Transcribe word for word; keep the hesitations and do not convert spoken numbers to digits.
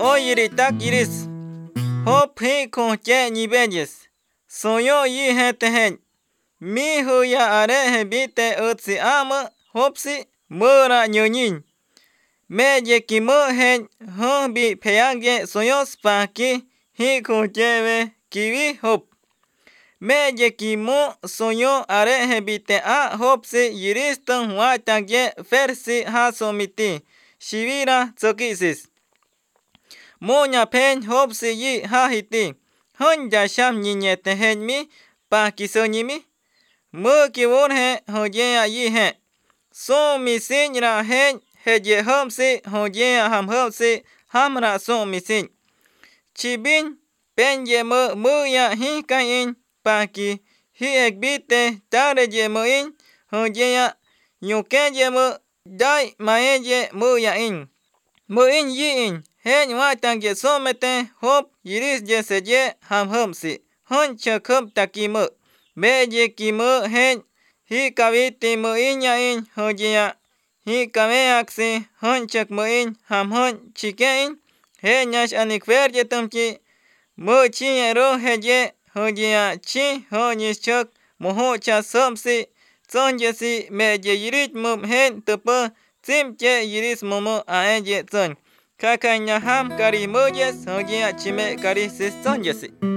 o yiri tak yiris. Hop hi ko che ni beyes. Soyo yi hete hen. Mi hu ya are he bite utsi ama hopsi mura nyonin. Me ye ki mo hen ho bi peyange soyos pa ki hi ko cheve kiwi hop. Me ye ki mo soyo are he bite a hopsi yiriston huatagye fersi hasomiti. Shivira tsokisis. Moña pen hopsi yi hahiti. Honja sham niñete hen mi pa kisonimi. Mu ki won he hoye yi he. So mi sin ra hen he ye homsi hoye ham homsi hamra so mi sin. Chibin pen ye mu mu ya hi kain pa ki hi ek bite tare ye mu in hoye ya nyuke ye mu dai mae ye mu ya in. Mu in yi in hen watan ye somete hop yiris ye se ye ham homsi. Hon chakup takimu. Me ye kimu hen hi kaviti mu in ya in hoye ya. Hi kame aksi hon chak mu in ham hon chike in. He nyash anik ver ye tumki. Mu chi ye ro he ye hoye ya chi hon yis chok mu ho cha somsi. Son ye si me ye yirit mum hen tupu sim che yiris mumu a en ye son. Kakanya ham kari mu yes hoye ya chime kari sis son ye si.